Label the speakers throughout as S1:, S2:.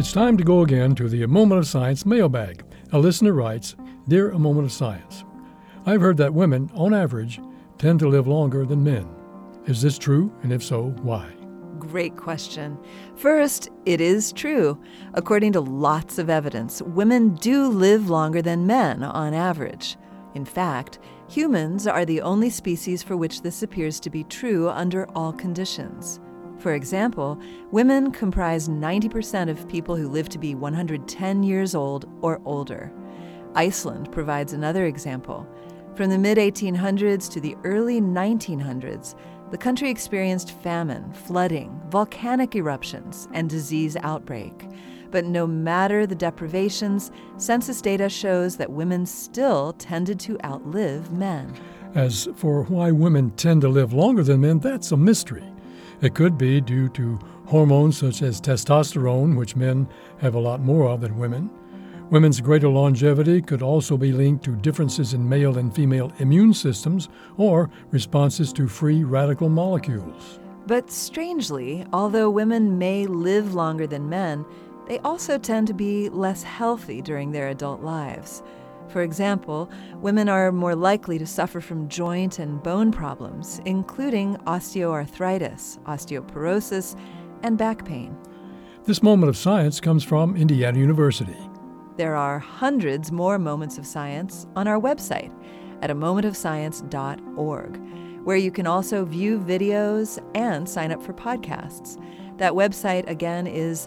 S1: It's time to go again to the A Moment of Science mailbag. A listener writes, "Dear A Moment of Science, I've heard that women, on average, tend to live longer than men. Is this true? And if so, why?"
S2: Great question. First, it is true. According to lots of evidence, women do live longer than men on average. In fact, humans are the only species for which this appears to be true under all conditions. For example, women comprise 90% of people who live to be 110 years old or older. Iceland provides another example. From the mid-1800s to the early 1900s, the country experienced famine, flooding, volcanic eruptions, and disease outbreak. But no matter the deprivations, census data shows that women still tended to outlive men.
S1: As for why women tend to live longer than men, that's a mystery. It could be due to hormones such as testosterone, which men have a lot more of than women. Women's greater longevity could also be linked to differences in male and female immune systems or responses to free radical molecules.
S2: But strangely, although women may live longer than men, they also tend to be less healthy during their adult lives. For example, women are more likely to suffer from joint and bone problems, including osteoarthritis, osteoporosis, and back pain.
S1: This moment of science comes from Indiana University.
S2: There are hundreds more moments of science on our website at amomentofscience.org, where you can also view videos and sign up for podcasts. That website, again, is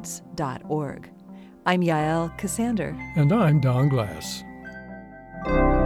S2: amomentofscience.org. I'm Yael Cassander.
S1: And I'm Don Glass.